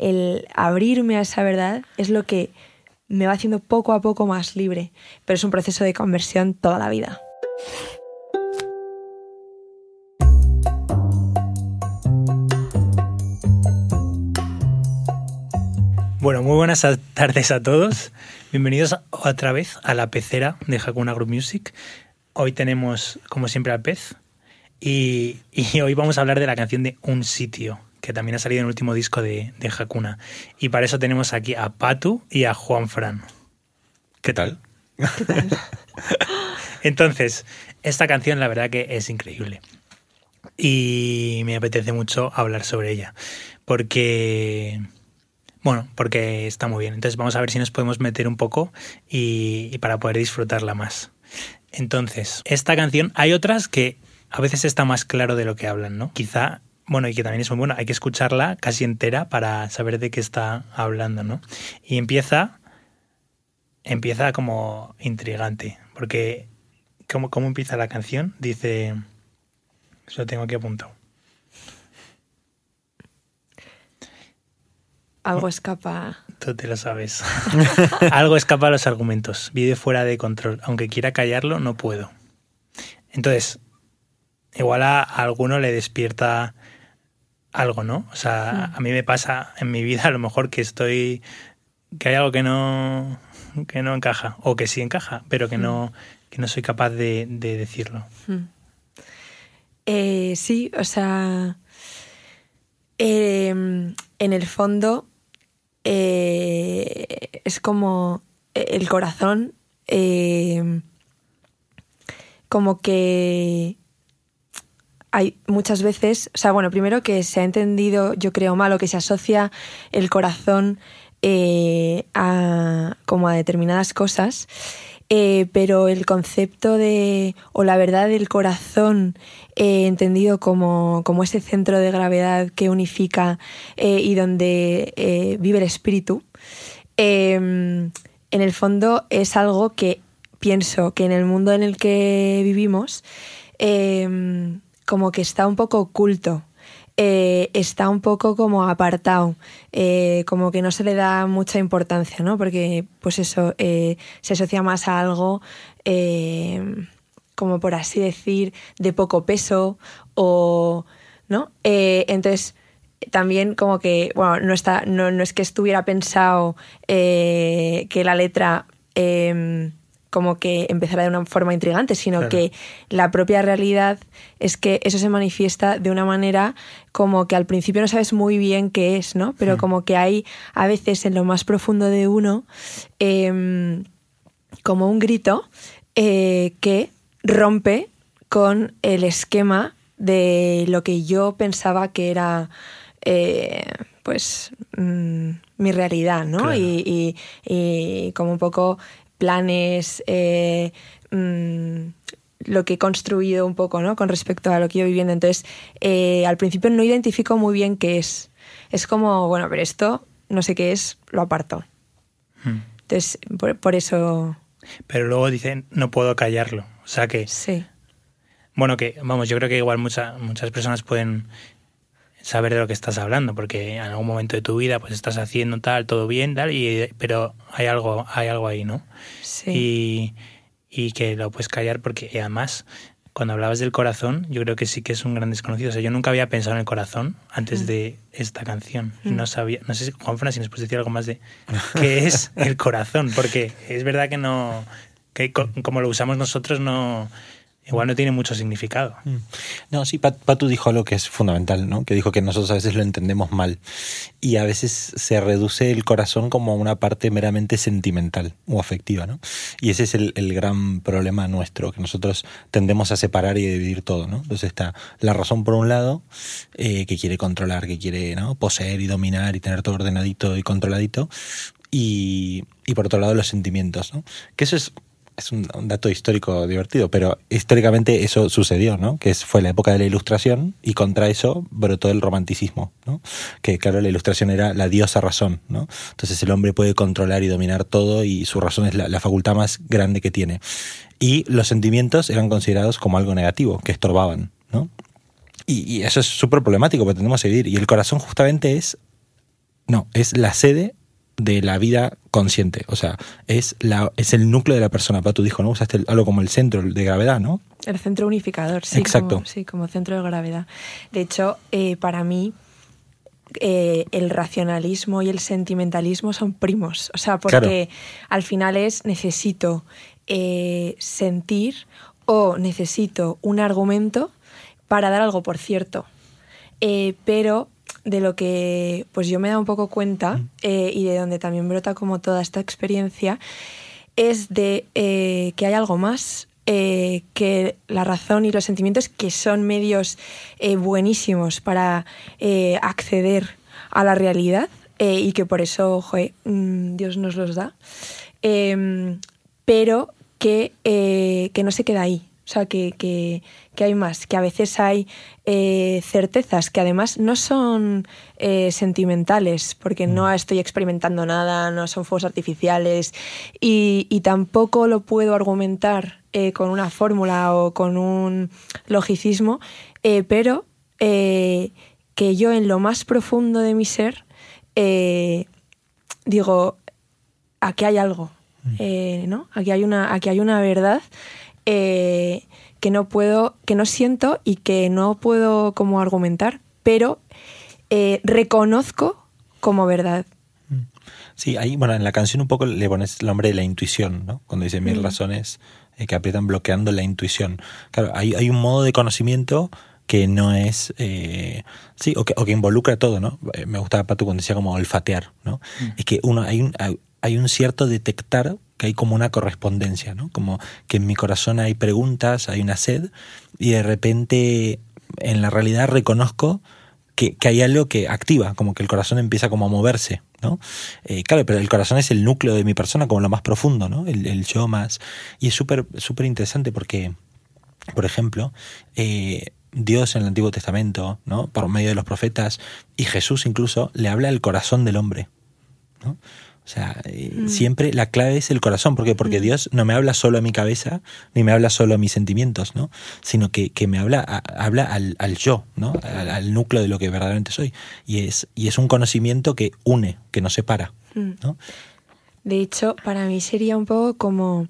el abrirme a esa verdad es lo que me va haciendo poco a poco más libre, pero es un proceso de conversión toda la vida. Bueno, muy buenas tardes a todos. Bienvenidos otra vez a la pecera de Hakuna Group Music. Hoy tenemos, como siempre, al pez y hoy vamos a hablar de la canción de Un Sitio, que también ha salido en el último disco de Hakuna. Y para eso tenemos aquí a Patu y a Juanfran. ¿Qué tal? ¿Qué tal? Entonces, esta canción la verdad que es increíble y me apetece mucho hablar sobre ella porque está muy bien. Entonces vamos a ver si nos podemos meter un poco y para poder disfrutarla más. Entonces, esta canción, hay otras que a veces está más claro de lo que hablan, ¿no? Quizá, y que también es muy buena, hay que escucharla casi entera para saber de qué está hablando, ¿no? Y empieza como intrigante, porque ¿cómo empieza la canción? Dice, eso lo tengo aquí apuntado. Algo escapa. Tú te lo sabes. Algo escapa a los argumentos. Vive fuera de control. Aunque quiera callarlo, no puedo. Entonces, igual a alguno le despierta algo, ¿no? O sea, a mí me pasa en mi vida a lo mejor que hay algo que no encaja, o que sí encaja, pero que no soy capaz de decirlo. Sí, o sea, en el fondo es como el corazón, como que hay muchas veces, o sea, primero que se ha entendido, yo creo mal, o que se asocia el corazón como a determinadas cosas, pero el concepto o la verdad del corazón, entendido como ese centro de gravedad que unifica y donde vive el espíritu, en el fondo es algo que pienso que en el mundo en el que vivimos como que está un poco oculto. Está un poco como apartado, como que no se le da mucha importancia, ¿no? Porque pues eso se asocia más a algo como por así decir de poco peso o ¿no? Entonces también como que no es que estuviera pensado que la letra como que empezará de una forma intrigante, sino claro, que la propia realidad es que eso se manifiesta de una manera como que al principio no sabes muy bien qué es, ¿no? Pero como que hay a veces en lo más profundo de uno como un grito que rompe con el esquema de lo que yo pensaba que era mi realidad, ¿no? Claro. Y como un poco planes, lo que he construido un poco, ¿no? Con respecto a lo que yo viviendo. Entonces, al principio no identifico muy bien qué es. Es como, pero esto no sé qué es, lo aparto. Entonces, por eso... Pero luego dicen, no puedo callarlo. O sea que... Sí. Yo creo que igual muchas personas pueden saber de lo que estás hablando, porque en algún momento de tu vida pues estás haciendo todo bien, pero hay algo ahí, ¿no? Sí. Y que lo puedes callar porque además cuando hablabas del corazón yo creo que sí que es un gran desconocido. O sea, yo nunca había pensado en el corazón antes de esta canción y no sabía, no sé si Juanfran si nos puedes decir algo más de qué es el corazón, porque es verdad que como lo usamos nosotros igual no tiene mucho significado. No, sí, Patu dijo algo que es fundamental, ¿no? Que dijo que nosotros a veces lo entendemos mal y a veces se reduce el corazón como una parte meramente sentimental o afectiva, ¿no? Y ese es el gran problema nuestro, que nosotros tendemos a separar y dividir todo, ¿no? Entonces está la razón por un lado, que quiere controlar, que quiere, ¿no?, poseer y dominar y tener todo ordenadito y controladito, y por otro lado los sentimientos, ¿no? Que eso es un dato histórico divertido, pero históricamente eso sucedió, ¿no? Que fue la época de la Ilustración y contra eso brotó el romanticismo, ¿no? Que claro, la Ilustración era la diosa razón, ¿no? Entonces el hombre puede controlar y dominar todo y su razón es la facultad más grande que tiene. Y los sentimientos eran considerados como algo negativo, que estorbaban, ¿no? Y eso es súper problemático porque tendemos a vivir. Y el corazón justamente es No, es la sede de la vida consciente. O sea, es el núcleo de la persona. Patu dijo, ¿no? Usaste algo como el centro de gravedad, ¿no? El centro unificador, sí. Exacto. Como centro de gravedad. De hecho, para mí, el racionalismo y el sentimentalismo son primos. O sea, porque al final necesito sentir o necesito un argumento para dar algo por cierto. Pero de lo que pues yo me he dado un poco cuenta y de donde también brota como toda esta experiencia es de que hay algo más que la razón y los sentimientos, que son medios buenísimos para acceder a la realidad y que por eso Dios nos los da, pero que no se queda ahí. O sea, que hay más, que a veces hay certezas que además no son sentimentales, porque no estoy experimentando nada, no son fuegos artificiales y tampoco lo puedo argumentar con una fórmula o con un logicismo, pero que yo en lo más profundo de mi ser digo, aquí hay algo, ¿no? Aquí hay una verdad que no siento y que no puedo como argumentar, pero reconozco como verdad. Sí, ahí, bueno, en la canción un poco le pones el nombre de la intuición, ¿no? Cuando dice 1000 razones que aprietan bloqueando la intuición. Claro, hay un modo de conocimiento que no es... o que involucra todo, ¿no? Me gustaba Patu cuando decía como olfatear, ¿no? Es que hay un cierto detectar, que hay como una correspondencia, ¿no? Como que en mi corazón hay preguntas, hay una sed, y de repente en la realidad reconozco que hay algo que activa, como que el corazón empieza como a moverse, ¿no? Claro, pero el corazón es el núcleo de mi persona, como lo más profundo, ¿no? El yo más. Y es súper interesante porque, por ejemplo, Dios en el Antiguo Testamento, ¿no? Por medio de los profetas, y Jesús incluso, le habla al corazón del hombre, ¿no? O sea, siempre la clave es el corazón. ¿Por qué? Porque Dios no me habla solo a mi cabeza, ni me habla solo a mis sentimientos, ¿no? Sino que me habla al yo, ¿no? Al núcleo de lo que verdaderamente soy. Y es un conocimiento que une, que no separa, ¿no? De hecho, para mí sería un poco como...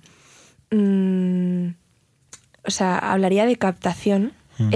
o sea, hablaría de captación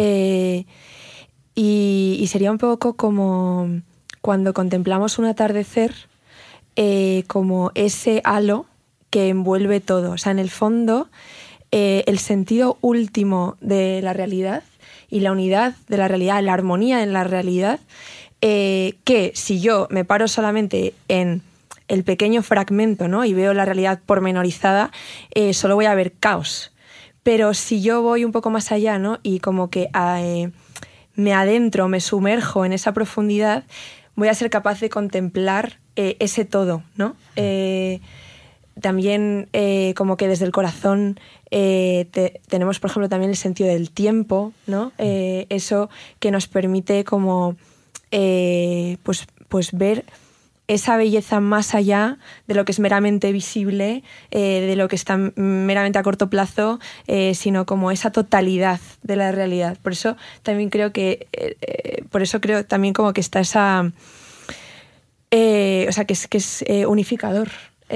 y sería un poco como cuando contemplamos un atardecer, como ese halo que envuelve todo. O sea, en el fondo, el sentido último de la realidad y la unidad de la realidad, la armonía en la realidad, que si yo me paro solamente en el pequeño fragmento, ¿no? Y veo la realidad pormenorizada, solo voy a ver caos. Pero si yo voy un poco más allá, ¿no? Y como que me adentro, me sumerjo en esa profundidad, voy a ser capaz de contemplar ese todo, ¿no? También como que desde el corazón tenemos, por ejemplo, también el sentido del tiempo, ¿no? Eso que nos permite como pues ver esa belleza más allá de lo que es meramente visible, de lo que está meramente a corto plazo, sino como esa totalidad de la realidad. Por eso también creo también como que está esa... o sea, que es unificador.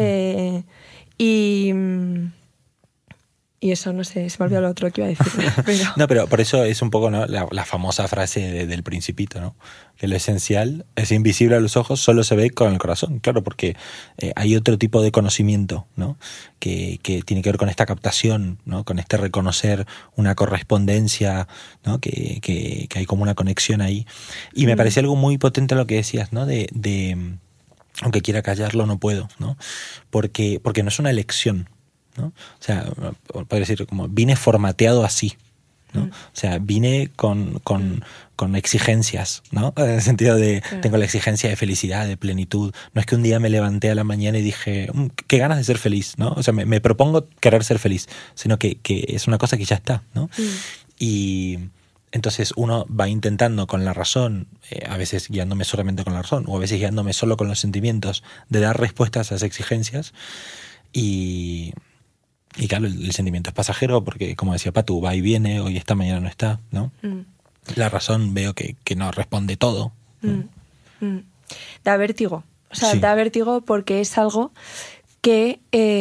Y eso, no sé, se me olvidó lo otro que iba a decir. No, pero por eso es un poco, ¿no? la famosa frase del Principito, ¿no? Que lo esencial es invisible a los ojos, solo se ve con el corazón. Claro, porque hay otro tipo de conocimiento, ¿no? Que tiene que ver con esta captación, ¿no? Con este reconocer una correspondencia, ¿no? Que hay como una conexión ahí. Y me parecía algo muy potente lo que decías, ¿no? De aunque quiera callarlo, no puedo, ¿no? Porque no es una elección, ¿no? O sea, podría decir como vine formateado así, ¿no? O sea, vine con exigencias, ¿no? En el sentido de tengo la exigencia de felicidad, de plenitud. No es que un día me levanté a la mañana y dije qué ganas de ser feliz, ¿no? O sea, me propongo querer ser feliz, sino que es una cosa que ya está, ¿no? Y entonces uno va intentando con la razón, a veces guiándome solamente con la razón, o a veces guiándome solo con los sentimientos, de dar respuestas a esas exigencias. Y claro, el sentimiento es pasajero porque, como decía Patu, va y viene, hoy está, mañana no está, ¿no? La razón veo que no responde todo. Da vértigo. O sea, Sí. da vértigo porque es algo que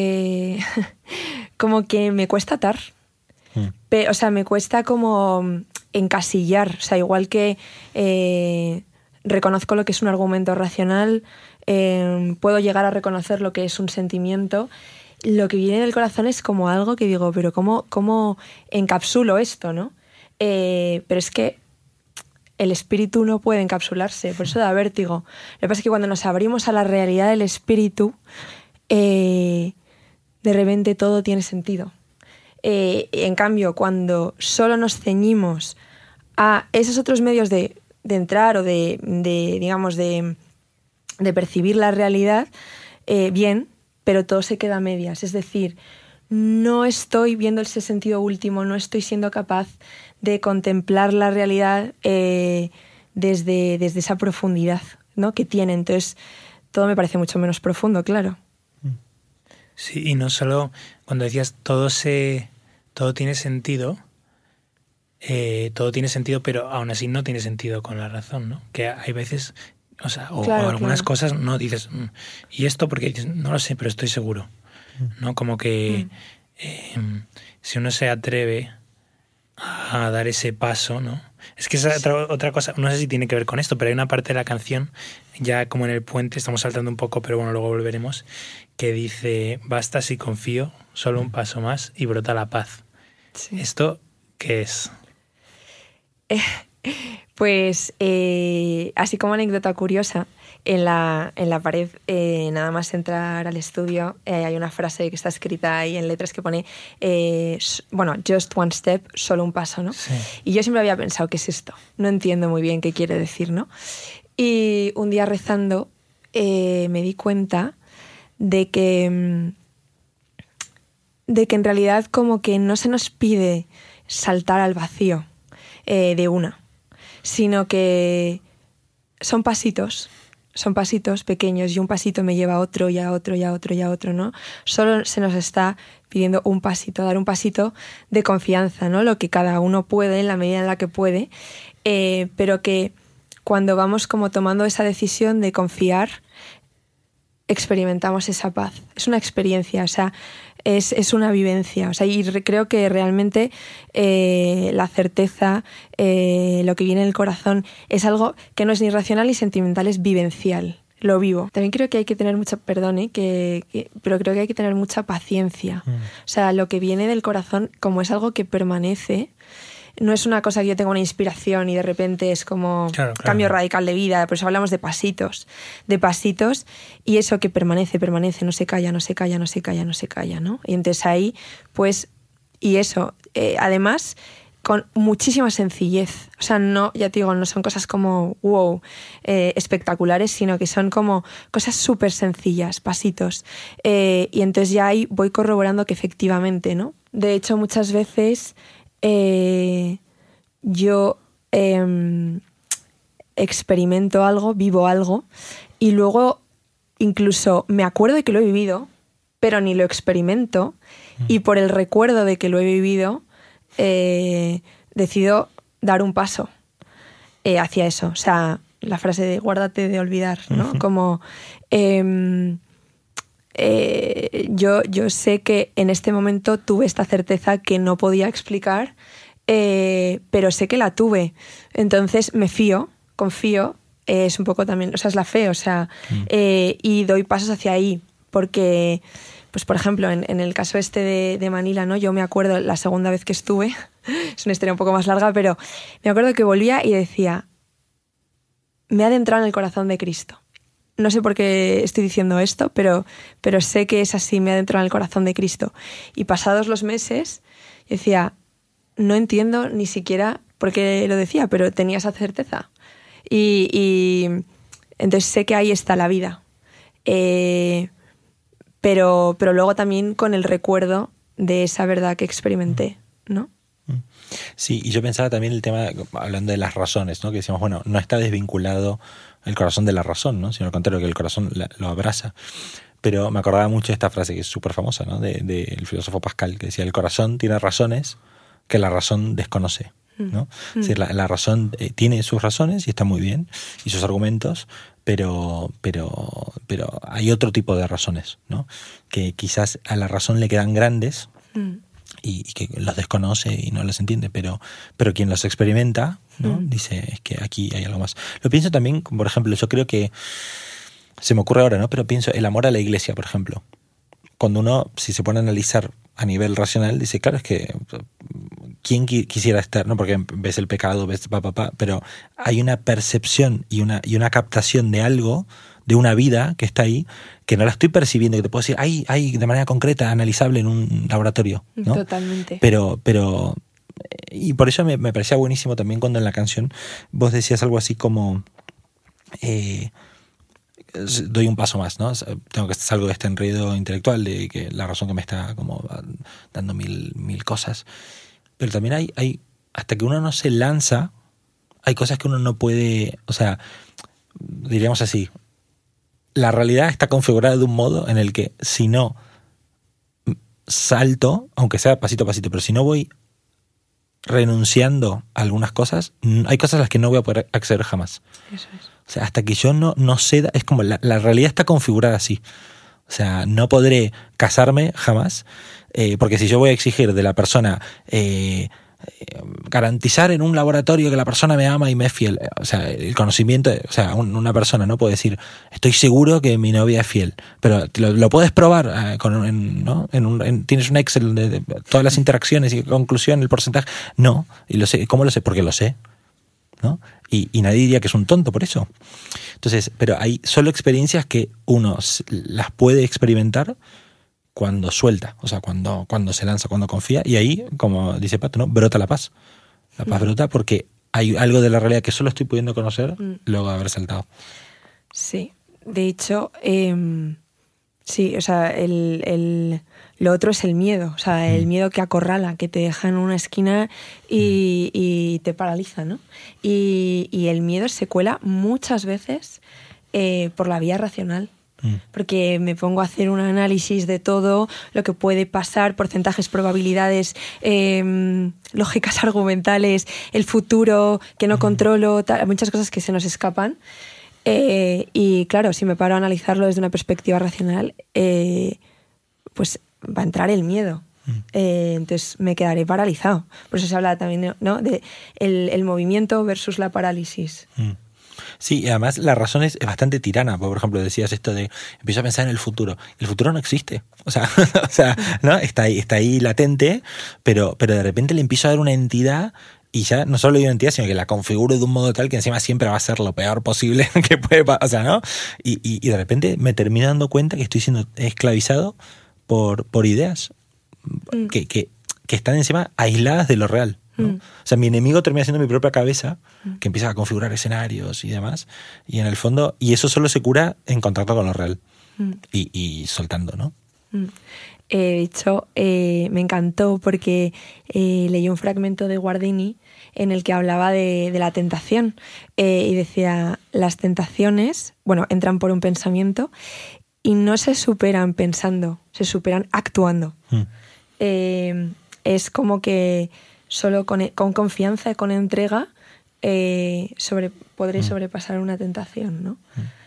como que me cuesta atar. O sea, me cuesta como encasillar. O sea, igual que reconozco lo que es un argumento racional, puedo llegar a reconocer lo que es un sentimiento. Lo que viene del corazón es como algo que digo, pero ¿cómo encapsulo esto, no? Pero es que el espíritu no puede encapsularse, por eso da vértigo. Lo que pasa es que cuando nos abrimos a la realidad del espíritu, de repente todo tiene sentido. En cambio, cuando solo nos ceñimos a esos otros medios de entrar o digamos, de percibir la realidad, bien, pero todo se queda a medias. Es decir, no estoy viendo ese sentido último, no estoy siendo capaz de contemplar la realidad desde esa profundidad, ¿no?, que tiene. Entonces, todo me parece mucho menos profundo, claro. Sí, y no solo cuando decías todo tiene sentido, pero aún así no tiene sentido con la razón, ¿no? Que hay veces, o sea, o algunas cosas no dices, ¿y esto? Porque dices, no lo sé, pero estoy seguro, ¿no? Como que si uno se atreve a dar ese paso, ¿no? Es que esa otra cosa, no sé si tiene que ver con esto, pero hay una parte de la canción, ya como en el puente, estamos saltando un poco, pero bueno, luego volveremos, que dice, basta si confío, solo un paso más y brota la paz. Sí. ¿Esto qué es? Pues así como anécdota curiosa, en la pared, nada más entrar al estudio, hay una frase que está escrita ahí en letras que pone, just one step, solo un paso, ¿no? Sí. Y yo siempre había pensado, ¿qué es esto? No entiendo muy bien qué quiere decir, ¿no? Y un día rezando me di cuenta de que en realidad como que no se nos pide saltar al vacío de una, sino que son pasitos pequeños y un pasito me lleva a otro y a otro y a otro y a otro, ¿no? Solo se nos está pidiendo un pasito, dar un pasito de confianza, ¿no? Lo que cada uno puede en la medida en la que puede, pero que cuando vamos como tomando esa decisión de confiar, experimentamos esa paz. Es una experiencia, o sea, es una vivencia. O sea, y creo que realmente la certeza, lo que viene del corazón, es algo que no es ni racional ni sentimental, es vivencial. Lo vivo. También creo que hay que tener mucha, pero creo que hay que tener mucha paciencia. O sea, lo que viene del corazón, como es algo que permanece, no es una cosa que yo tenga una inspiración y de repente es como cambio radical de vida. Por eso hablamos de pasitos y eso que permanece, no se calla, ¿no? Y entonces ahí, pues, y eso, además, con muchísima sencillez. O sea, no, ya te digo, no son cosas como wow, espectaculares, sino que son como cosas súper sencillas, pasitos. Y entonces ya ahí voy corroborando que efectivamente, ¿no? De hecho, muchas veces yo experimento algo, vivo algo, y luego incluso me acuerdo de que lo he vivido, pero ni lo experimento, y por el recuerdo de que lo he vivido, decido dar un paso hacia eso. O sea, la frase de guárdate de olvidar, ¿no? Como yo sé que en este momento tuve esta certeza que no podía explicar, pero sé que la tuve. Entonces me confío, es un poco también, o sea, es la fe, o sea, y doy pasos hacia ahí, porque, pues por ejemplo, en el caso este de Manila, ¿no? Yo me acuerdo la segunda vez que estuve, es una historia un poco más larga, pero me acuerdo que volvía y decía, me he adentrado en el corazón de Cristo. No sé por qué estoy diciendo esto, pero sé que es así, me he adentrado en el corazón de Cristo. Y pasados los meses, decía, no entiendo ni siquiera por qué lo decía, pero tenía esa certeza. Y entonces sé que ahí está la vida. Pero luego también con el recuerdo de esa verdad que experimenté, ¿no? Sí, y yo pensaba también el tema, hablando de las razones, ¿no? Que decíamos, bueno, no está desvinculado el corazón de la razón, ¿no? Sino al contrario, que el corazón lo abraza. Pero me acordaba mucho de esta frase que es súper famosa, ¿no? Del filósofo Pascal, que decía, el corazón tiene razones que la razón desconoce. ¿no? Es decir, la razón tiene sus razones y está muy bien, y sus argumentos, pero hay otro tipo de razones, ¿no? Que quizás a la razón le quedan grandes y que los desconoce y no los entiende, pero quien los experimenta, ¿no? Dice, es que aquí hay algo más. Lo pienso también, por ejemplo, yo creo que se me ocurre ahora, ¿no? Pero pienso el amor a la iglesia, por ejemplo. Cuando uno, si se pone a analizar a nivel racional, dice, claro, es que ¿quién quisiera estar? ¿No? Porque ves el pecado, ves pero hay una percepción y una captación de algo, de una vida que está ahí, que no la estoy percibiendo, que te puedo decir, hay de manera concreta, analizable en un laboratorio, ¿no? Totalmente. Pero y por eso me parecía buenísimo también cuando en la canción vos decías algo así como doy un paso más, ¿no? Tengo que salgo de este enredo intelectual de que la razón que me está como dando mil cosas. Pero también hay hasta que uno no se lanza, hay cosas que uno no puede, o sea, diríamos así, la realidad está configurada de un modo en el que si no salto, aunque sea pasito a pasito, pero si no voy renunciando a algunas cosas, hay cosas a las que no voy a poder acceder jamás. Eso es. O sea, hasta que yo no ceda, es como la realidad está configurada así. O sea, no podré casarme jamás, porque si yo voy a exigir de la persona garantizar en un laboratorio que la persona me ama y me es fiel, o sea, el conocimiento, o sea, una persona no puede decir, estoy seguro que mi novia es fiel, pero lo puedes probar ¿no? Tienes un Excel de todas las interacciones y conclusión, el porcentaje. No, y lo sé. ¿Cómo lo sé? Porque lo sé, ¿no? Y nadie diría que es un tonto por eso. Entonces, pero hay solo experiencias que uno las puede experimentar cuando suelta, o sea, cuando se lanza, cuando confía, y ahí, como dice Pato, ¿no? Brota la paz. La paz brota porque hay algo de la realidad que solo estoy pudiendo conocer luego de haber saltado. Sí, de hecho, sí, o sea, lo otro es el miedo, o sea, el miedo que acorrala, que te deja en una esquina y te paraliza, ¿no? Y el miedo se cuela muchas veces por la vía racional. Porque me pongo a hacer un análisis de todo lo que puede pasar, porcentajes, probabilidades, lógicas argumentales, el futuro que no controlo, muchas cosas que se nos escapan. Y claro, si me paro a analizarlo desde una perspectiva racional, pues va a entrar el miedo. Entonces me quedaré paralizado. Por eso se habla también, ¿no? de el movimiento versus la parálisis. Sí, y además la razón es bastante tirana. Por ejemplo, decías esto de empiezo a pensar en el futuro. El futuro no existe. O sea, ¿no? Está ahí latente, pero de repente le empiezo a dar una entidad y ya no solo le doy una entidad, sino que la configuro de un modo tal que encima siempre va a ser lo peor posible que puede pasar. O sea, ¿no? Y de repente me termino dando cuenta que estoy siendo esclavizado por ideas que están encima aisladas de lo real, ¿no? O sea, mi enemigo termina siendo mi propia cabeza, que empieza a configurar escenarios y demás, y en el fondo, y eso solo se cura en contacto con lo real y soltando, ¿no? De hecho, me encantó porque leí un fragmento de Guardini en el que hablaba de la tentación y decía, las tentaciones, bueno, entran por un pensamiento y no se superan pensando, se superan actuando. Es como que solo con confianza y con entrega podré sobrepasar una tentación, ¿no?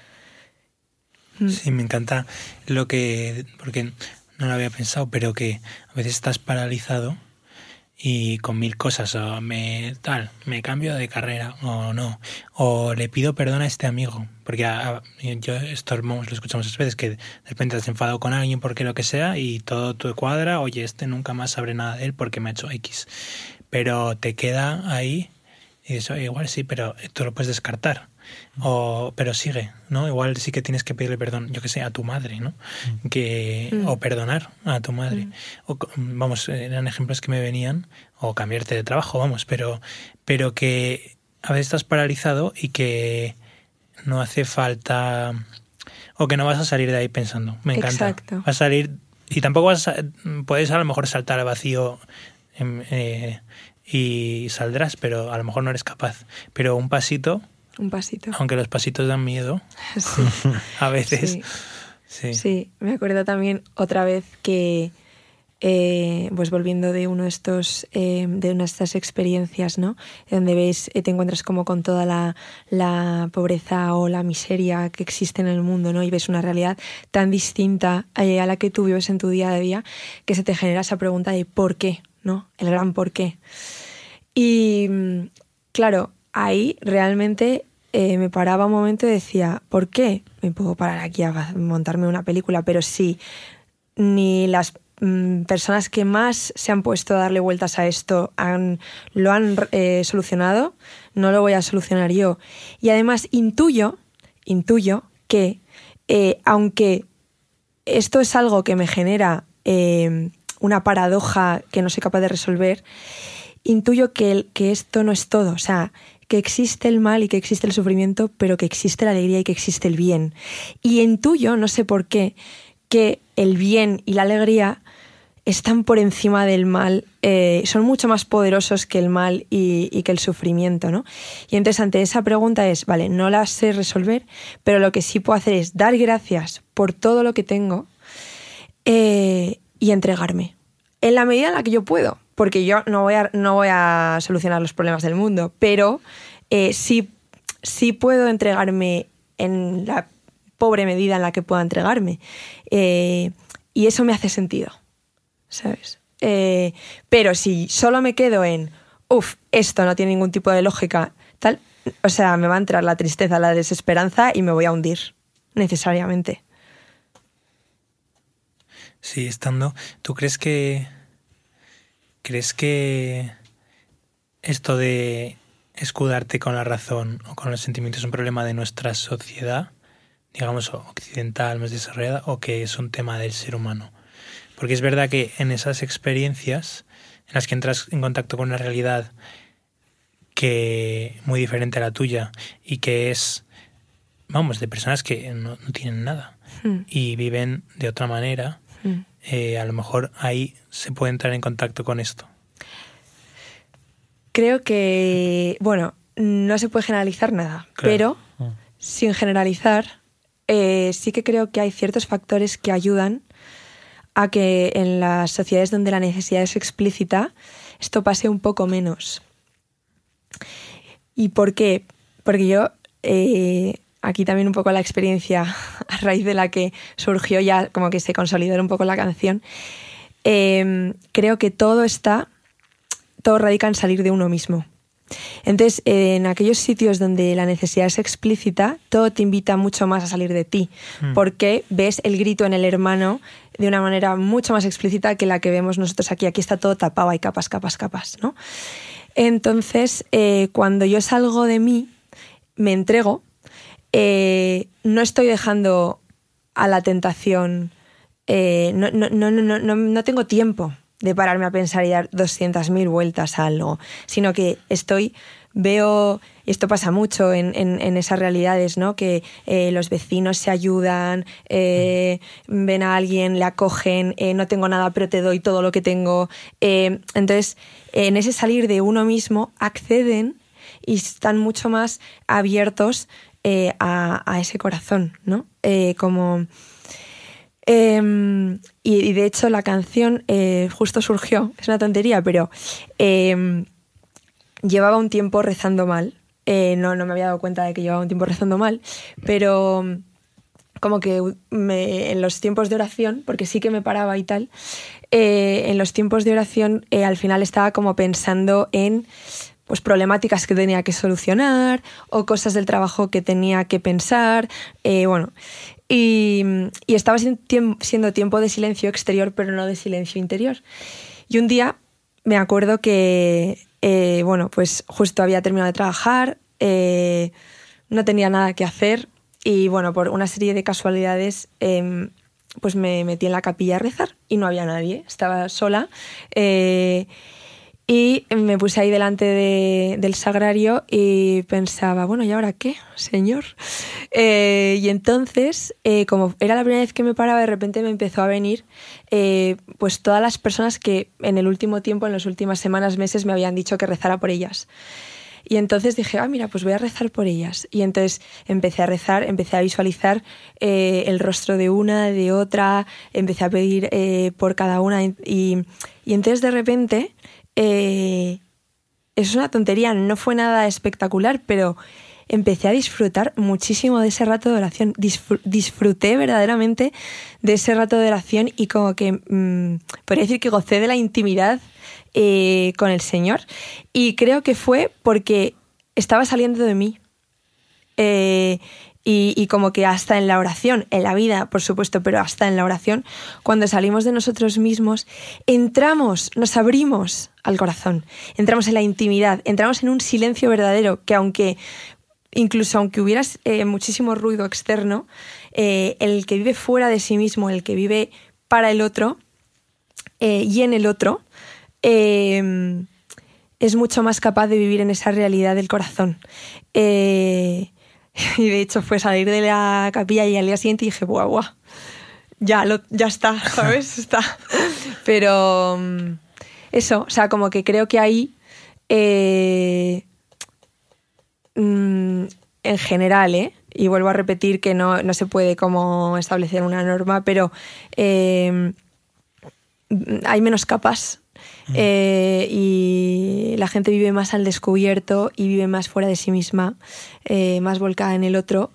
Sí, me encanta porque no lo había pensado, pero que a veces estás paralizado y con mil cosas, o me cambio de carrera o no, o le pido perdón a este amigo, porque yo esto lo escuchamos muchas veces, que de repente te has enfadado con alguien porque lo que sea y todo te cuadra, oye, nunca más sabré nada de él porque me ha hecho X, pero te queda ahí y eso igual sí, pero tú lo puedes descartar. Pero sigue, ¿no? Igual sí que tienes que pedirle perdón, yo que sé, a tu madre, ¿no? O perdonar a tu madre. O, vamos, eran ejemplos que me venían, o cambiarte de trabajo, vamos, pero que a veces estás paralizado y que no hace falta, o que no vas a salir de ahí pensando. Me encanta. Exacto. Vas a salir y tampoco puedes a lo mejor saltar al vacío y saldrás, pero a lo mejor no eres capaz. Pero un pasito, aunque los pasitos dan miedo, sí. A veces. Sí, me acuerdo también otra vez que pues volviendo de uno de estos, de una de estas experiencias, ¿no? Donde ves, te encuentras como con toda la pobreza o la miseria que existe en el mundo, ¿no? Y ves una realidad tan distinta a la que tú vives en tu día a día, que se te genera esa pregunta de ¿por qué? ¿No? El gran por qué. Y claro, ahí realmente me paraba un momento y decía, ¿por qué me puedo parar aquí a montarme una película? Pero si ni las personas que más se han puesto a darle vueltas a esto lo han solucionado, no lo voy a solucionar yo. Y además intuyo que aunque esto es algo que me genera una paradoja que no soy capaz de resolver, intuyo que esto no es todo. O sea, que existe el mal y que existe el sufrimiento, pero que existe la alegría y que existe el bien. Y intuyo, no sé por qué, que el bien y la alegría están por encima del mal, son mucho más poderosos que el mal y que el sufrimiento, ¿no? Y entonces ante esa pregunta es, vale, no la sé resolver, pero lo que sí puedo hacer es dar gracias por todo lo que tengo y entregarme. En la medida en la que yo puedo, porque yo no voy a solucionar los problemas del mundo, pero sí puedo entregarme en la pobre medida en la que pueda entregarme. Y eso me hace sentido, ¿sabes? Pero si solo me quedo en, esto no tiene ningún tipo de lógica, tal, o sea, me va a entrar la tristeza, la desesperanza y me voy a hundir, necesariamente. Sí, estando... ¿Tú crees que esto de escudarte con la razón o con los sentimientos es un problema de nuestra sociedad, digamos, occidental, más desarrollada, o que es un tema del ser humano? Porque es verdad que en esas experiencias en las que entras en contacto con una realidad que muy diferente a la tuya y que es, vamos, de personas que no tienen nada y viven de otra manera, a lo mejor ahí se puede entrar en contacto con esto. Creo que, bueno, no se puede generalizar nada, Claro. pero sin generalizar, sí que creo que hay ciertos factores que ayudan a que en las sociedades donde la necesidad es explícita, esto pase un poco menos. ¿Y por qué? Porque yo, aquí también un poco la experiencia a raíz de la que surgió ya, como que se consolidó un poco la canción, creo que todo radica en salir de uno mismo. Entonces, en aquellos sitios donde la necesidad es explícita, todo te invita mucho más a salir de ti, porque ves el grito en el hermano de una manera mucho más explícita que la que vemos nosotros aquí. Aquí está todo tapado, hay capas, ¿no? Entonces, cuando yo salgo de mí, me entrego, no estoy dejando a la tentación, no tengo tiempo de pararme a pensar y dar 200.000 vueltas a algo, sino que veo, y esto pasa mucho en esas realidades, ¿no? Que los vecinos se ayudan, ven a alguien, le acogen, no tengo nada pero te doy todo lo que tengo. Entonces, en ese salir de uno mismo acceden y están mucho más abiertos a ese corazón, ¿no? Y de hecho la canción justo surgió, es una tontería, pero llevaba un tiempo rezando mal. No me había dado cuenta de que llevaba un tiempo rezando mal, pero como que en los tiempos de oración, porque sí que me paraba y tal, en los tiempos de oración al final estaba como pensando en pues problemáticas que tenía que solucionar o cosas del trabajo que tenía que pensar, y estaba siendo tiempo de silencio exterior, pero no de silencio interior. Y un día me acuerdo que, pues justo había terminado de trabajar, no tenía nada que hacer y, por una serie de casualidades, pues me metí en la capilla a rezar y no había nadie, estaba sola. Y me puse ahí delante del sagrario y pensaba, ¿y ahora qué, Señor? Y entonces, como era la primera vez que me paraba, de repente me empezó a venir pues todas las personas que en el último tiempo, en las últimas semanas, meses, me habían dicho que rezara por ellas. Y entonces dije, mira, pues voy a rezar por ellas. Y entonces empecé a rezar, empecé a visualizar el rostro de una, de otra, empecé a pedir por cada una. Y entonces de repente, es una tontería, no fue nada espectacular, pero empecé a disfrutar muchísimo de ese rato de oración. Disfruté verdaderamente de ese rato de oración y como que podría decir que gocé de la intimidad con el Señor. Y creo que fue porque estaba saliendo de mí. Y como que hasta en la oración, en la vida, por supuesto, pero hasta en la oración, cuando salimos de nosotros mismos, nos abrimos al corazón, entramos en la intimidad, entramos en un silencio verdadero que incluso aunque hubiera muchísimo ruido externo, el que vive fuera de sí mismo, el que vive para el otro y en el otro, es mucho más capaz de vivir en esa realidad del corazón. Y de hecho fue salir de la capilla y al día siguiente dije, buah, ya está, ¿sabes? Está. Pero eso, o sea, como que creo que ahí... en general, y vuelvo a repetir que no se puede como establecer una norma, pero hay menos capas y la gente vive más al descubierto y vive más fuera de sí misma, más volcada en el otro,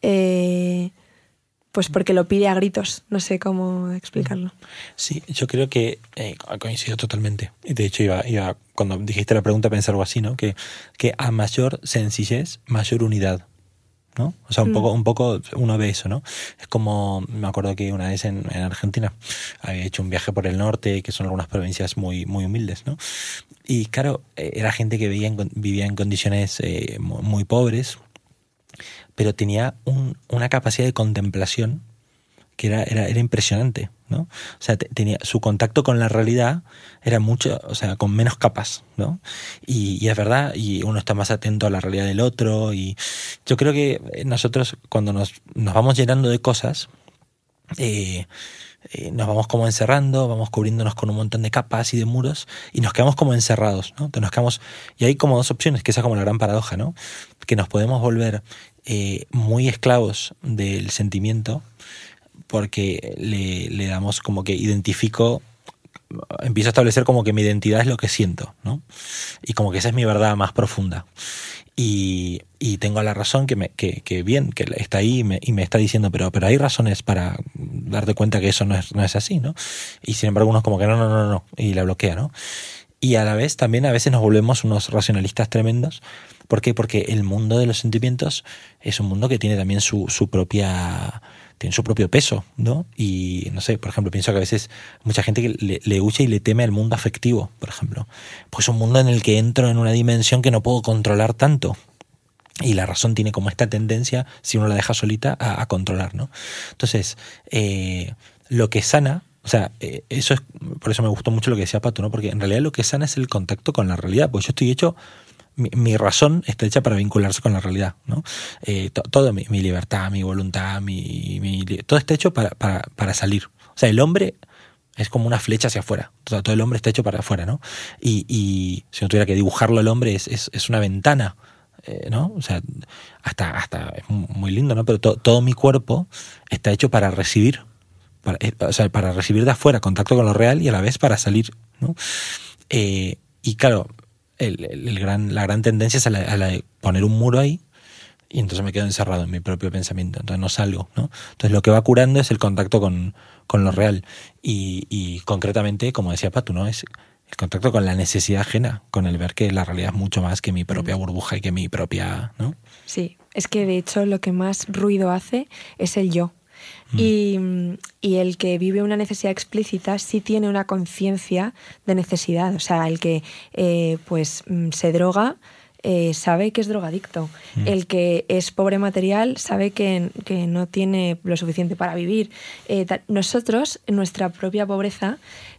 pues porque lo pide a gritos, no sé cómo explicarlo. Sí, yo creo que coincido totalmente. De hecho, iba cuando dijiste la pregunta pensé algo así, ¿no? Que a mayor sencillez, mayor unidad, ¿no? O sea, un poco uno ve eso, ¿no? Es como, me acuerdo que una vez en Argentina había hecho un viaje por el norte, que son algunas provincias muy, muy humildes, ¿no? Y claro, era gente que vivía en condiciones muy pobres, pero tenía una capacidad de contemplación que era impresionante, ¿no? O sea, tenía su contacto con la realidad era mucho, o sea, con menos capas, ¿no? Y es verdad, y uno está más atento a la realidad del otro, y yo creo que nosotros cuando nos vamos llenando de cosas, nos vamos como encerrando, vamos cubriéndonos con un montón de capas y de muros y nos quedamos como encerrados, ¿no? Entonces nos quedamos, y hay como dos opciones, que esa es como la gran paradoja, ¿no? Que nos podemos volver muy esclavos del sentimiento porque le damos como que empiezo a establecer como que mi identidad es lo que siento, ¿no? Y como que esa es mi verdad más profunda. Y tengo la razón que bien, que está ahí y me está diciendo, pero hay razones para darte cuenta que eso no es así, ¿no? Y sin embargo uno es como que no, y la bloquea, ¿no? Y a la vez también a veces nos volvemos unos racionalistas tremendos. ¿Por qué? Porque el mundo de los sentimientos es un mundo que tiene también su propio peso, ¿no? Y no sé, por ejemplo, pienso que a veces mucha gente que le huye y le teme al mundo afectivo, por ejemplo. Pues un mundo en el que entro en una dimensión que no puedo controlar tanto. Y la razón tiene como esta tendencia, si uno la deja solita, a controlar, ¿no? Entonces, lo que sana, o sea, eso es, por eso me gustó mucho lo que decía Pato, ¿no? Porque en realidad lo que sana es el contacto con la realidad, pues yo estoy hecho... Mi razón está hecha para vincularse con la realidad, ¿no? Todo mi libertad, mi voluntad, todo está hecho para salir. O sea, el hombre es como una flecha hacia afuera. O sea, todo el hombre está hecho para afuera, ¿no? Y si no tuviera que dibujarlo el hombre es una ventana, ¿no? O sea, hasta es muy lindo, ¿no? Pero todo mi cuerpo está hecho para recibir, para recibir de afuera contacto con lo real y a la vez para salir, ¿no? Y claro, la gran tendencia es a la de poner un muro ahí y entonces me quedo encerrado en mi propio pensamiento, entonces no salgo, ¿no? Entonces lo que va curando es el contacto con lo real y concretamente, como decía Patu, ¿no? Es el contacto con la necesidad ajena, con el ver que la realidad es mucho más que mi propia burbuja y que mi propia, ¿no? Sí, es que de hecho lo que más ruido hace es el yo. Y el que vive una necesidad explícita sí tiene una conciencia de necesidad. O sea, el que se droga sabe que es drogadicto. El que es pobre material sabe que no tiene lo suficiente para vivir. Nosotros, en nuestra propia pobreza,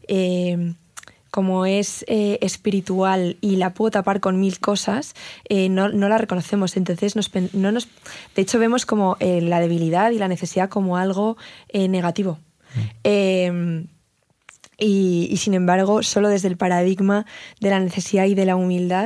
como es espiritual y la puedo tapar con mil cosas, no la reconocemos. Entonces, de hecho, vemos como la debilidad y la necesidad como algo negativo. Y sin embargo, solo desde el paradigma de la necesidad y de la humildad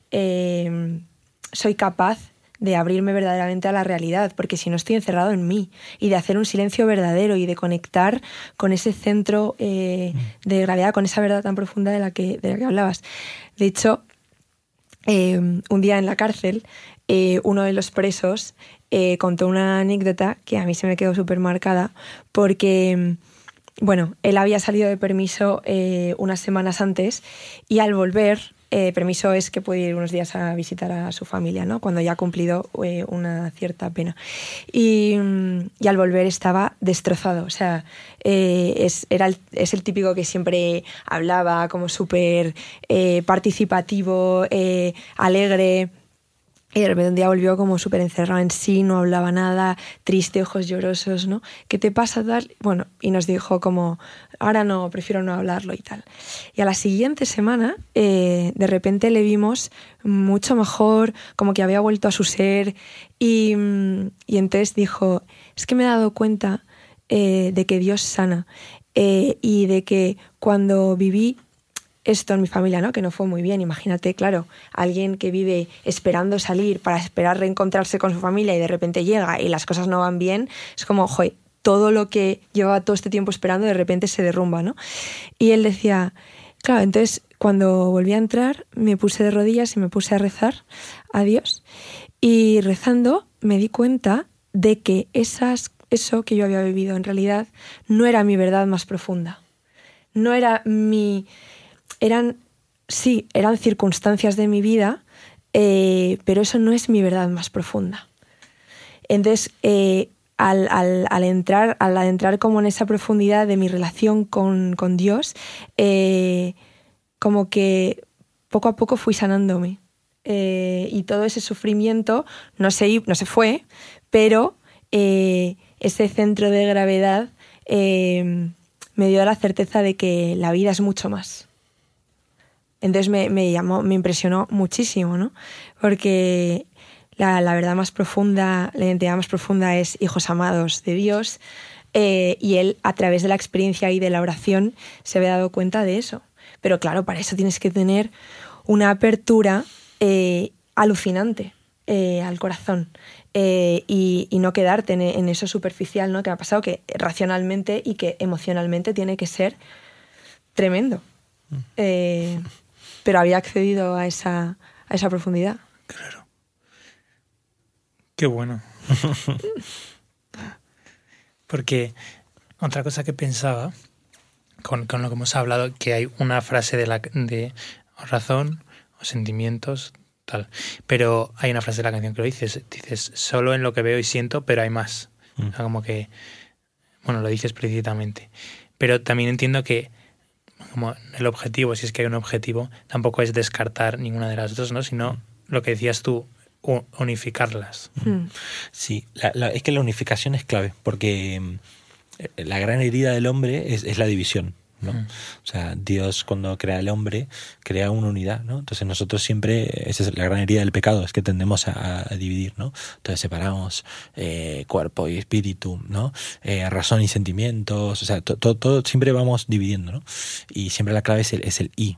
soy capaz de abrirme verdaderamente a la realidad, porque si no estoy encerrado en mí, y de hacer un silencio verdadero y de conectar con ese centro de gravedad, con esa verdad tan profunda de la que hablabas. De hecho, un día en la cárcel, uno de los presos contó una anécdota que a mí se me quedó súper marcada, porque bueno, él había salido de permiso unas semanas antes, y al volver, permiso es que puede ir unos días a visitar a su familia, ¿no? Cuando ya ha cumplido una cierta pena. Y al volver estaba destrozado. O sea, es el típico que siempre hablaba como súper participativo, alegre. Y de repente un día volvió como súper encerrado en sí, no hablaba nada, triste, ojos llorosos, ¿no? ¿Qué te pasa, tal? Bueno, y nos dijo como, ahora no, prefiero no hablarlo y tal. Y a la siguiente semana, de repente le vimos mucho mejor, como que había vuelto a su ser, y entonces dijo, es que me he dado cuenta de que Dios sana, y de que cuando viví esto en mi familia, ¿no? Que no fue muy bien. Imagínate, claro, alguien que vive esperando salir para esperar reencontrarse con su familia y de repente llega y las cosas no van bien, es como, joder, todo lo que llevaba todo este tiempo esperando de repente se derrumba, ¿no? Y él decía, claro, entonces cuando volví a entrar me puse de rodillas y me puse a rezar a Dios, y rezando me di cuenta de que eso que yo había vivido en realidad no era mi verdad más profunda. No era eran circunstancias de mi vida, pero eso no es mi verdad más profunda. Entonces, al entrar como en esa profundidad de mi relación con Dios, como que poco a poco fui sanándome. Y todo ese sufrimiento no se fue, pero ese centro de gravedad me dio la certeza de que la vida es mucho más. Entonces me impresionó muchísimo, ¿no? Porque la verdad más profunda, la identidad más profunda es hijos amados de Dios, y él, a través de la experiencia y de la oración, se había dado cuenta de eso. Pero claro, para eso tienes que tener una apertura alucinante al corazón, y no quedarte en eso superficial, ¿no? Que me ha pasado, que racionalmente y que emocionalmente tiene que ser tremendo. Pero había accedido a esa profundidad. Claro. Qué bueno. Porque otra cosa que pensaba con lo que hemos hablado, que hay una frase de razón o sentimientos, tal. Pero hay una frase de la canción que lo dices, solo en lo que veo y siento, pero hay más. O sea, como que, bueno, lo dices explícitamente. Pero también entiendo que como el objetivo, si es que hay un objetivo, tampoco es descartar ninguna de las dos, ¿no? Sino lo que decías tú, unificarlas. Sí, es que la unificación es clave, porque la gran herida del hombre es la división, ¿no? O sea, Dios, cuando crea al hombre, crea una unidad, ¿no? Entonces nosotros siempre, esa es la gran herida del pecado, es que tendemos a dividir, ¿no? Entonces separamos cuerpo y espíritu, ¿no? Razón y sentimientos, o sea, todo siempre vamos dividiendo, ¿no? Y siempre la clave es el I.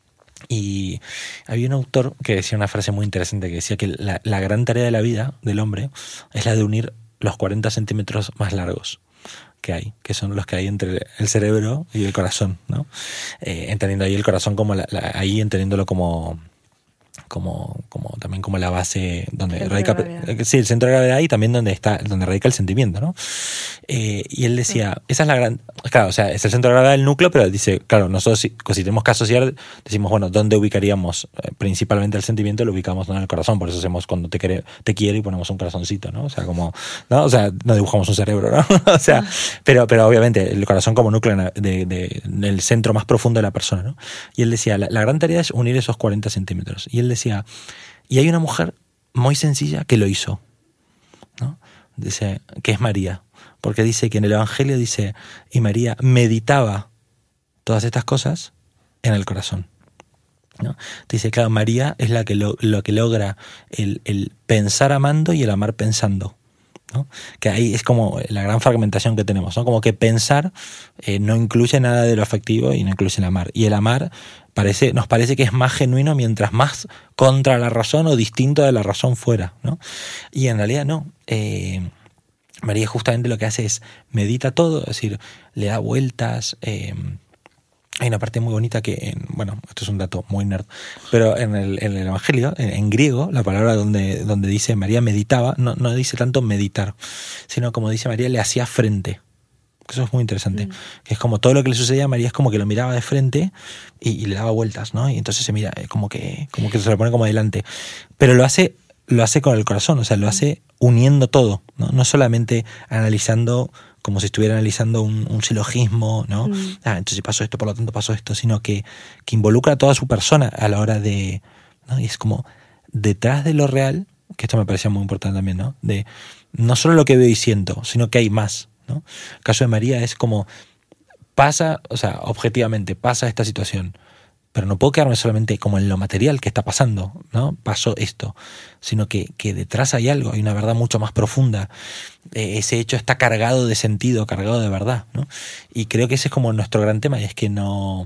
Y había un autor que decía una frase muy interesante, que decía que la gran tarea de la vida del hombre es la de unir los 40 centímetros más largos que hay, que son los que hay entre el cerebro y el corazón, ¿no? Entendiendo ahí el corazón como ahí entendiéndolo como también como la base donde radica el centro de gravedad, y también donde radica el sentimiento, ¿no? Y él decía, esa es la gran, claro, o sea, es el centro de gravedad del núcleo, pero dice, claro, nosotros si tenemos que asociar, decimos, bueno, ¿dónde ubicaríamos principalmente el sentimiento? Lo ubicamos, ¿no?, en el corazón. Por eso hacemos cuando te quiero y ponemos un corazoncito, ¿no? O sea, como, ¿no? O sea, no dibujamos un cerebro, ¿no? O sea, pero obviamente el corazón como núcleo del centro más profundo de la persona, ¿no? Y él decía, la gran tarea es unir esos 40 centímetros. Y él decía, y hay una mujer muy sencilla que lo hizo, ¿no? Dice, que es María, porque dice que en el Evangelio dice, y María meditaba todas estas cosas en el corazón, ¿no? Dice, claro, María es la que lo que logra el pensar amando y el amar pensando, ¿no? Que ahí es como la gran fragmentación que tenemos, ¿no? Como que pensar no incluye nada de lo afectivo y no incluye el amar. Y el amar nos parece que es más genuino mientras más contra la razón o distinto de la razón fuera, ¿no? Y en realidad no. María justamente lo que hace es medita todo, es decir, le da vueltas. Hay una parte muy bonita que, bueno, esto es un dato muy nerd, pero en el Evangelio, en griego, la palabra donde dice María meditaba, no dice tanto meditar, sino como dice María, le hacía frente. Eso es muy interesante. Que es como todo lo que le sucedía a María es como que lo miraba de frente y le daba vueltas, ¿no? Y entonces se mira, como que se lo pone como delante. Pero lo hace con el corazón, o sea, lo hace uniendo todo, ¿no? No solamente analizando como si estuviera analizando un silogismo, ¿no? Entonces pasó esto, por lo tanto pasó esto, sino que involucra a toda su persona a la hora de, ¿no? Y es como detrás de lo real, que esto me parecía muy importante también, ¿no? De no solo lo que veo y siento, sino que hay más, ¿no? El caso de María es como pasa, o sea, objetivamente pasa esta situación, pero no puedo quedarme solamente como en lo material que está pasando, ¿no? Pasó esto, sino que detrás hay algo, hay una verdad mucho más profunda. Ese hecho está cargado de sentido, cargado de verdad, ¿no? Y creo que ese es como nuestro gran tema, y es que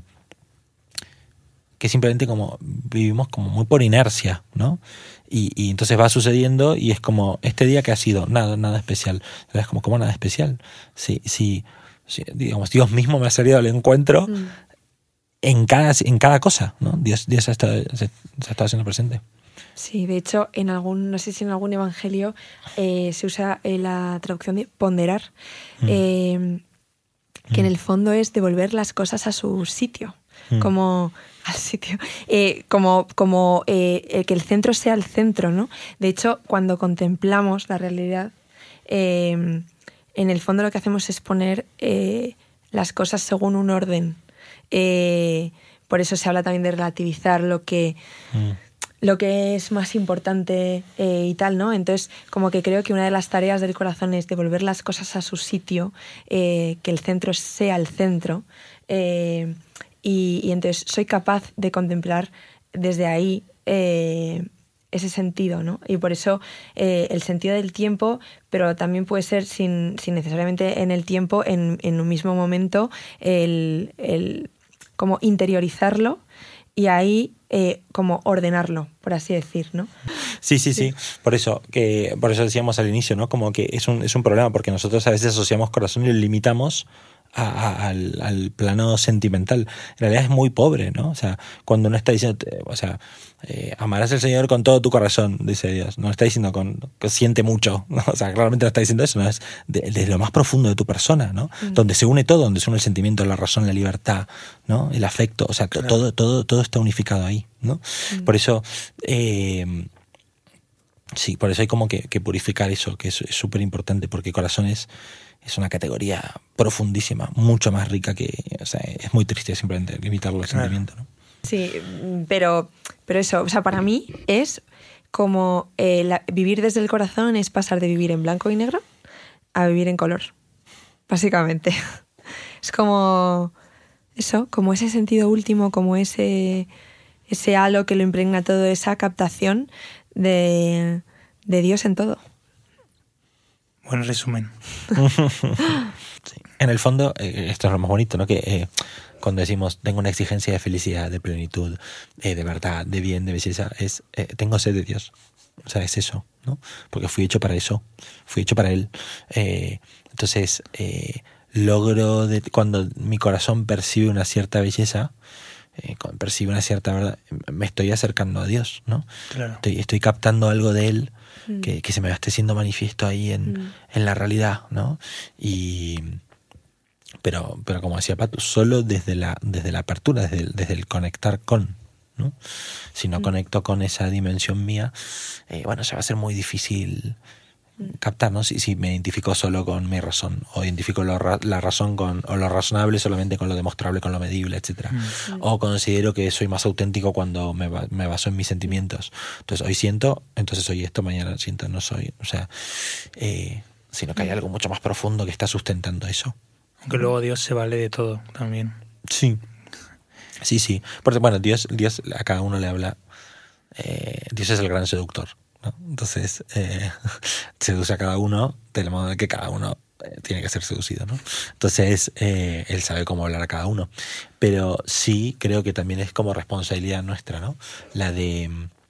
que simplemente como vivimos como muy por inercia, ¿no? Y entonces va sucediendo y es como este día que ha sido nada especial. Es como nada especial. Sí, digamos, Dios mismo me ha salido al encuentro en cada cosa, ¿no? Dios se ha estado haciendo presente. Sí, de hecho, no sé si en algún evangelio se usa la traducción de ponderar, que en el fondo es devolver las cosas a su sitio, como al sitio, como que el centro sea el centro, ¿no? De hecho, cuando contemplamos la realidad, en el fondo lo que hacemos es poner las cosas según un orden. Por eso se habla también de relativizar lo que es más importante y tal, ¿no? Entonces, como que creo que una de las tareas del corazón es devolver las cosas a su sitio, que el centro sea el centro, y entonces soy capaz de contemplar desde ahí ese sentido, ¿no? Y por eso el sentido del tiempo, pero también puede ser sin necesariamente en el tiempo, en un mismo momento, el como interiorizarlo y ahí como ordenarlo, por así decir, ¿no? Sí. Por eso decíamos al inicio, ¿no? Como que es un problema, porque nosotros a veces asociamos corazón y lo limitamos al plano sentimental. En realidad es muy pobre, ¿no? O sea, cuando uno está diciendo, amarás al Señor con todo tu corazón, dice Dios. No está diciendo que siente mucho, ¿no? O sea, claramente no está diciendo eso, ¿no? Es desde lo más profundo de tu persona, ¿no? Donde se une todo, donde se une el sentimiento, la razón, la libertad, ¿no? El afecto, o sea, claro. todo está unificado ahí, ¿no? Por eso por eso hay como que purificar eso, que es súper importante, porque corazón es una categoría profundísima, mucho más rica o sea, es muy triste simplemente limitarlo al sentimiento, ¿no? Sí, pero eso, o sea, para mí es como vivir desde el corazón es pasar de vivir en blanco y negro a vivir en color, básicamente. Es como eso, como ese sentido último, como ese halo que lo impregna todo, esa captación de Dios en todo. Buen resumen. Sí. En el fondo, esto es lo más bonito, ¿no? Que cuando decimos tengo una exigencia de felicidad, de plenitud, de verdad, de bien, de belleza, tengo sed de Dios. O sea, es eso, ¿no? Porque fui hecho para eso, fui hecho para Él. Entonces, logro cuando mi corazón percibe una cierta belleza, cuando percibe una cierta verdad, me estoy acercando a Dios, ¿no? Claro. Estoy captando algo de Él que se me va siendo manifiesto ahí en la realidad, ¿no? Pero como decía Patu, solo desde la apertura, desde el conectar con, ¿no? Si no conecto con esa dimensión mía, se va a ser muy difícil captar, ¿no? Si me identifico solo con mi razón, o identifico la razón o lo razonable solamente con lo demostrable, con lo medible, etcétera. O considero que soy más auténtico cuando me baso en mis sentimientos. Entonces hoy siento, entonces soy esto, mañana siento, no soy. O sea, sino que hay algo mucho más profundo que está sustentando eso. Aunque luego Dios se vale de todo también. Sí. Porque, bueno, Dios a cada uno le habla. Dios es el gran seductor. ¿no? Entonces, seduce a cada uno del modo en el que cada uno tiene que ser seducido, ¿no? Entonces, él sabe cómo hablar a cada uno. Pero sí creo que también es como responsabilidad nuestra, ¿no? La de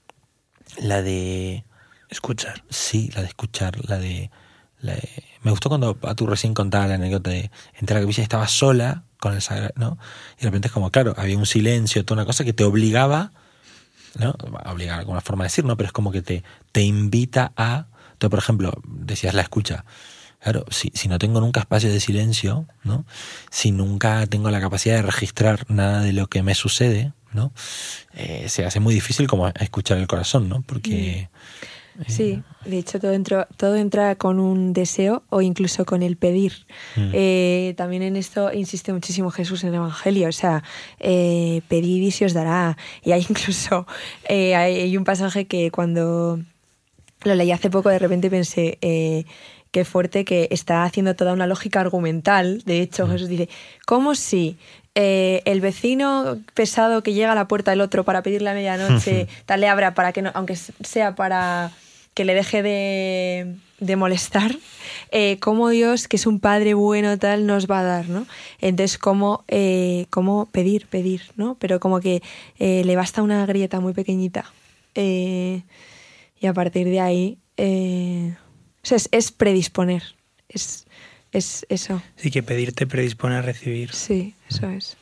Escuchar. sí, la de escuchar, me gustó cuando tú recién contabas la anécdota de entrar a la capilla y estaba sola con el sagrario, ¿no? Y de repente es como, claro, había un silencio, toda una cosa que te obligaba, ¿no? Obligar alguna forma de decir, ¿no? Pero es como que te invita a... Entonces, por ejemplo, decías la escucha. Claro, si no tengo nunca espacio de silencio, ¿no? Si nunca tengo la capacidad de registrar nada de lo que me sucede, ¿no? Se hace muy difícil como escuchar el corazón, ¿no? Porque... Sí, de hecho todo entra con un deseo o incluso con el pedir. También en esto insiste muchísimo Jesús en el Evangelio, o sea, pedid y se os dará. Y hay incluso hay un pasaje que cuando lo leí hace poco de repente pensé, qué fuerte, que está haciendo toda una lógica argumental. De hecho, Jesús dice, ¿cómo si el vecino pesado que llega a la puerta del otro para pedirle a medianoche, tal le abra para que no, aunque sea para que le deje de molestar, cómo Dios, que es un padre bueno, tal, nos va a dar, ¿no? Entonces, cómo pedir, ¿no? Pero como que le basta una grieta muy pequeñita. Y a partir de ahí, o sea, es predisponer, es eso. Sí, que pedirte predispone a recibir. Sí, eso es.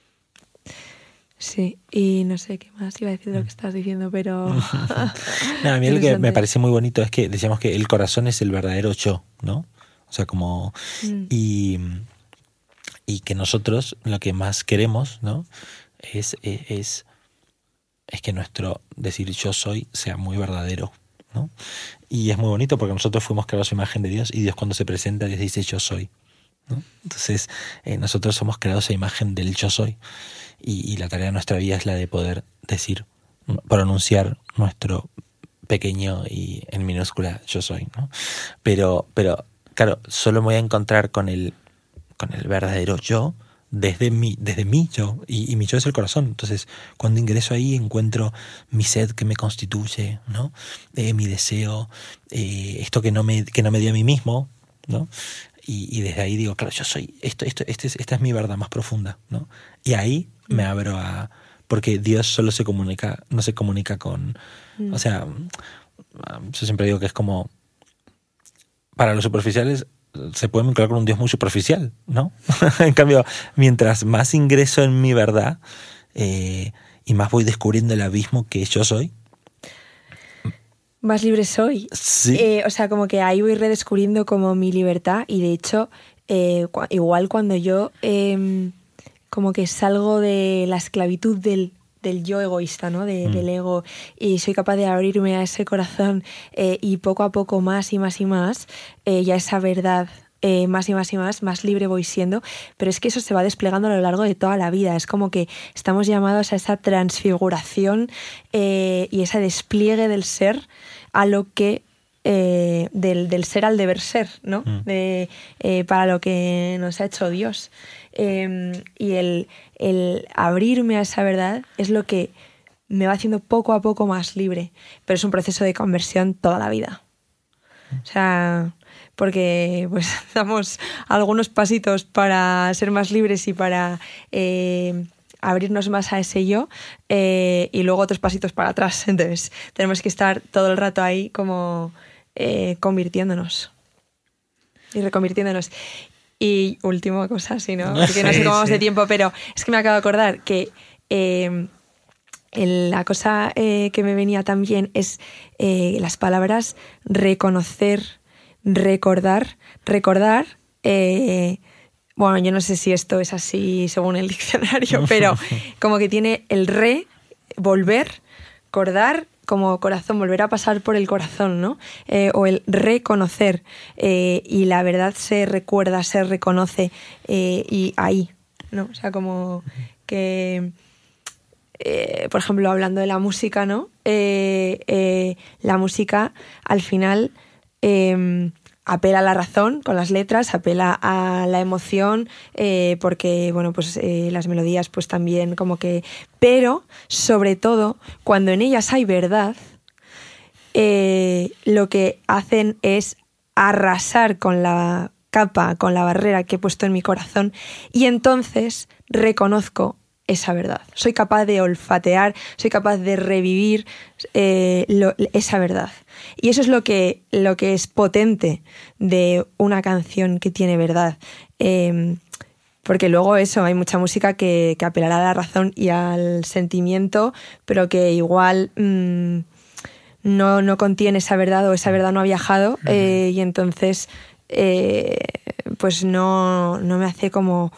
Sí, y no sé qué más iba a decir de lo que estás diciendo, pero... No, a mí lo que me parece muy bonito es que decíamos que el corazón es el verdadero yo, ¿no? O sea, como... Y que nosotros lo que más queremos, ¿no? Es que nuestro decir yo soy sea muy verdadero, ¿no? Y es muy bonito porque nosotros fuimos creados a imagen de Dios y Dios cuando se presenta Dios dice yo soy, ¿no? Entonces nosotros somos creados a imagen del yo soy y la tarea de nuestra vida es la de poder decir, pronunciar nuestro pequeño y en minúscula yo soy, ¿no? Pero claro, solo me voy a encontrar con el verdadero yo desde mi yo, y mi yo es el corazón. Entonces, cuando ingreso ahí encuentro mi sed que me constituye, ¿no? Mi deseo, esto que no me dio a mí mismo, ¿no? Y desde ahí digo, claro, yo soy, esta es mi verdad más profunda, ¿no? Y ahí me abro a... Porque Dios solo no se comunica con... O sea, yo siempre digo que es como... Para los superficiales se puede vincular con un Dios muy superficial, ¿no? En cambio, mientras más ingreso en mi verdad y más voy descubriendo el abismo que yo soy, más libre soy. Sí. O sea, como que ahí voy redescubriendo como mi libertad y de hecho, igual cuando yo como que salgo de la esclavitud del yo egoísta, ¿no? Del ego, y soy capaz de abrirme a ese corazón y poco a poco más y más y más, ya esa verdad más y más y más libre voy siendo, pero es que eso se va desplegando a lo largo de toda la vida, es como que estamos llamados a esa transfiguración y ese despliegue del ser a lo que del ser al deber ser, ¿no? Para lo que nos ha hecho Dios. Y el abrirme a esa verdad es lo que me va haciendo poco a poco más libre, pero es un proceso de conversión toda la vida. O sea, porque pues damos algunos pasitos para ser más libres y para abrirnos más a ese yo, y luego otros pasitos para atrás. Entonces tenemos que estar todo el rato ahí como convirtiéndonos y reconvirtiéndonos. Y última cosa, si no, porque no sé cómo vamos de tiempo, pero es que me acabo de acordar que la cosa que me venía también es las palabras reconocer, recordar. Bueno, yo no sé si esto es así según el diccionario, pero como que tiene el volver, acordar, como corazón, volver a pasar por el corazón, ¿no? O el reconocer, y la verdad se recuerda, se reconoce, y ahí, ¿no? O sea, como que, por ejemplo, hablando de la música, ¿no? La música, al final, apela a la razón con las letras, apela a la emoción, porque, bueno, pues las melodías pues también como que... Pero, sobre todo, cuando en ellas hay verdad, lo que hacen es arrasar con la capa, con la barrera que he puesto en mi corazón, y entonces reconozco esa verdad. Soy capaz de olfatear, soy capaz de revivir esa verdad. Y eso es lo que es potente de una canción que tiene verdad. Porque luego eso, hay mucha música que apelará a la razón y al sentimiento, pero que igual no contiene esa verdad, o esa verdad no ha viajado, y entonces pues no me hace como...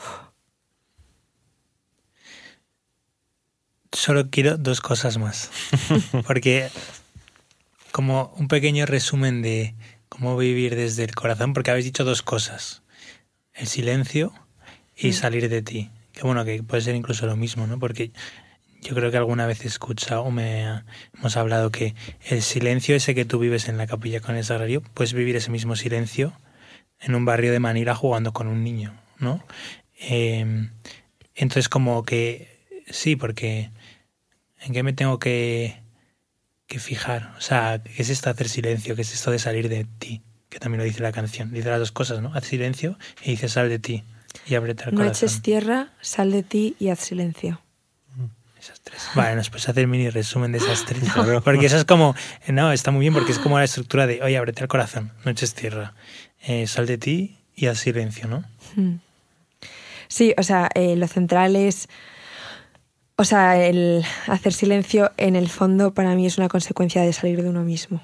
Solo quiero 2 cosas más. Porque como un pequeño resumen de cómo vivir desde el corazón, porque habéis dicho 2 cosas. El silencio y salir de ti. Que bueno, que puede ser incluso lo mismo, ¿no? Porque yo creo que alguna vez he escuchado o hemos hablado que el silencio ese que tú vives en la capilla con el sagrario, puedes vivir ese mismo silencio en un barrio de Manila jugando con un niño, ¿no? Entonces como que sí, porque ¿en qué me tengo que fijar? O sea, ¿qué es esto de hacer silencio? ¿Qué es esto de salir de ti? Que también lo dice la canción. Dice las 2 cosas, ¿no? Haz silencio y dice sal de ti y ábrete al corazón. No eches tierra, sal de ti y haz silencio. Esas 3. Vale, nos puedes hacer mini resumen de esas 3. No. Porque eso es como... No, está muy bien porque es como la estructura de oye, ábrete al corazón, no eches tierra. Sal de ti y haz silencio, ¿no? Sí, o sea, lo central es... O sea, el hacer silencio, en el fondo, para mí es una consecuencia de salir de uno mismo.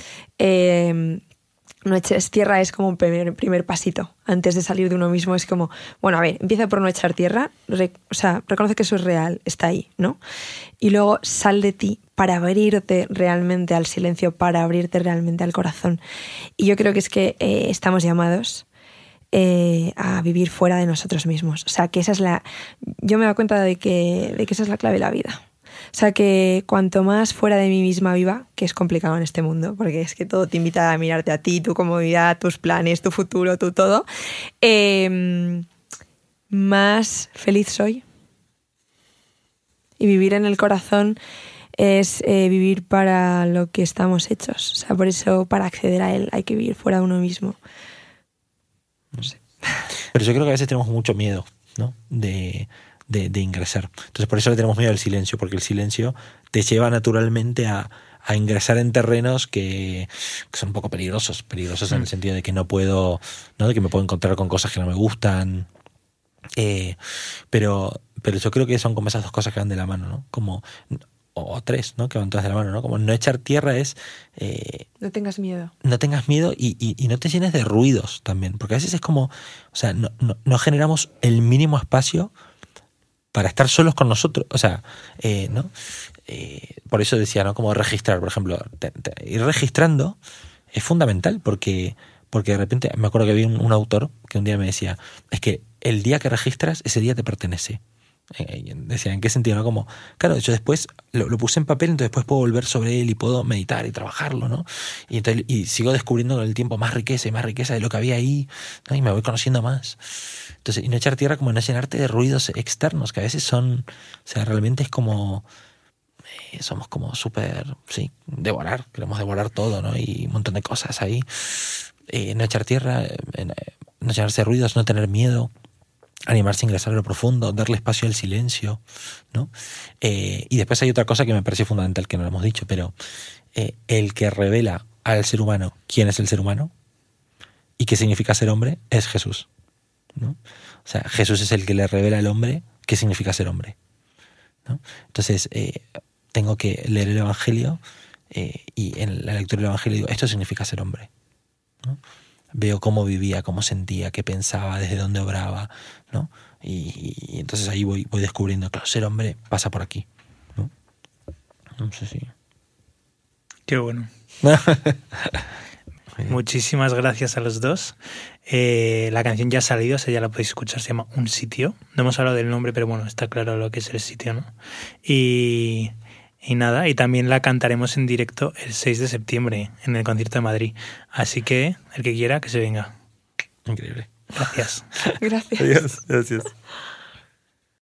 No eches tierra es como un primer pasito. Antes de salir de uno mismo es como, bueno, a ver, empieza por no echar tierra, o sea, reconoce que eso es real, está ahí, ¿no? Y luego sal de ti para abrirte realmente al silencio, para abrirte realmente al corazón. Y yo creo que es que estamos llamados a vivir fuera de nosotros mismos. O sea, que esa es yo me doy cuenta de que esa es la clave de la vida. O sea, que cuanto más fuera de mí misma viva, que es complicado en este mundo, porque es que todo te invita a mirarte a ti, tu comodidad, tus planes, tu futuro, tu todo, más feliz soy. Y vivir en el corazón es vivir para lo que estamos hechos. O sea, por eso, para acceder a él, hay que vivir fuera de uno mismo. No sé. Pero yo creo que a veces tenemos mucho miedo, ¿no? De ingresar. Entonces por eso le tenemos miedo al silencio, porque el silencio te lleva naturalmente a ingresar en terrenos que son un poco peligrosos en el sentido de que no puedo, ¿no? De que me puedo encontrar con cosas que no me gustan. Pero yo creo que son como esas 2 cosas que van de la mano, ¿no? Como, o 3, ¿no? Que van todas de la mano, ¿no? Como no echar tierra es... no tengas miedo. No tengas miedo y no te llenes de ruidos también, porque a veces es como, o sea, no generamos el mínimo espacio para estar solos con nosotros, o sea, ¿no? Por eso decía, ¿no? Como registrar, por ejemplo, ir registrando es fundamental, porque de repente me acuerdo que había un autor que un día me decía, es que el día que registras, ese día te pertenece. Decía, ¿en qué sentido? ¿No? Como, claro, yo después lo puse en papel, entonces después puedo volver sobre él y puedo meditar y trabajarlo, ¿no? Y sigo descubriendo con el tiempo más riqueza de lo que había ahí, ¿no? Y me voy conociendo más. Entonces, y no echar tierra como no llenarte de ruidos externos, que a veces son, o sea, realmente es como, somos como súper, sí, queremos devorar todo, ¿no? Y un montón de cosas ahí. No echar tierra, no llenarse de ruidos, no tener miedo, animarse a ingresar a lo profundo, darle espacio al silencio, ¿no? Y después hay otra cosa que me parece fundamental, que no lo hemos dicho, pero el que revela al ser humano quién es el ser humano y qué significa ser hombre es Jesús, ¿no? O sea, Jesús es el que le revela al hombre qué significa ser hombre, ¿no? Entonces, tengo que leer el Evangelio y en la lectura del Evangelio digo, esto significa ser hombre, ¿no? Veo cómo vivía, cómo sentía, qué pensaba, desde dónde obraba, ¿no? Y entonces ahí voy descubriendo, claro, ser hombre pasa por aquí, ¿no? No sé si... Qué bueno. Muchísimas gracias a los 2. La canción ya ha salido, o sea, ya la podéis escuchar, se llama Un Sitio. No hemos hablado del nombre, pero bueno, está claro lo que es el sitio, ¿no? Y nada, y también la cantaremos en directo el 6 de septiembre en el concierto de Madrid. Así que, el que quiera, que se venga. Increíble. Gracias. Gracias. Adiós. Gracias.